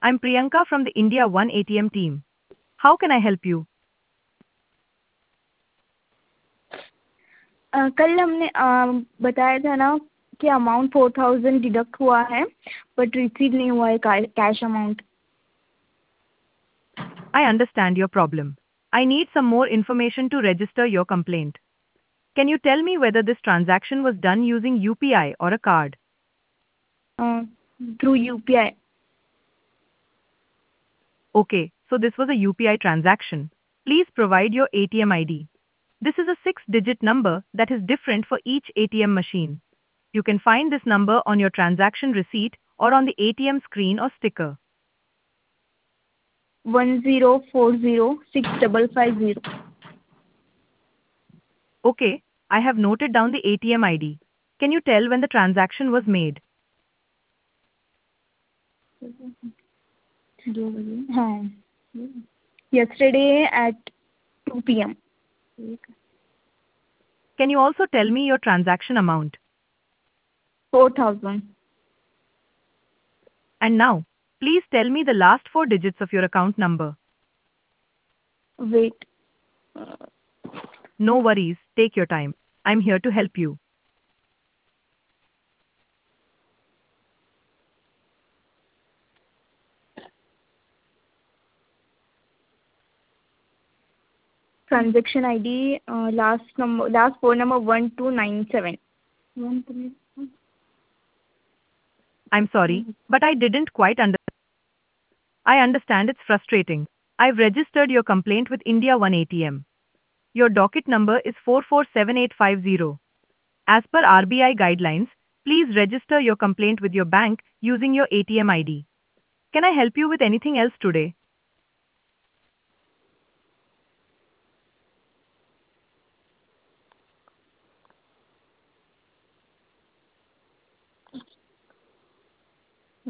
I'm Priyanka from the India One ATM team. How can I help you? कल हमने बताया था ना कि अमाउंट 4000 डिडक्ट हुआ है बट रिसीव नहीं हुआ है cash amount. I understand your problem. I need some more information to register your complaint. Can you tell me whether this transaction was done using UPI or a card? Through UPI. Okay, so this was a UPI transaction. Please provide your ATM ID. This is a 6-digit number that is different for each ATM machine. You can find this number on your transaction receipt or on the ATM screen or sticker. 10406550. Okay, I have noted down the ATM ID. Can you tell when the transaction was made? हाँ. Yesterday at 2 p.m. Can you also tell me your transaction amount? 4000. And now, please tell me the last 4 digits of your account number. Wait. No worries, take your time. I'm here to help you. Transaction ID last four number 1297. I'm sorry, but I didn't quite understand. I understand it's frustrating. I've registered your complaint with India One ATM. Your docket number is 447850. As per RBI guidelines, please register your complaint with your bank using your ATM ID. Can I help you with anything else today?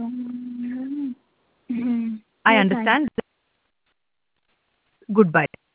I No, thanks. understand. Goodbye.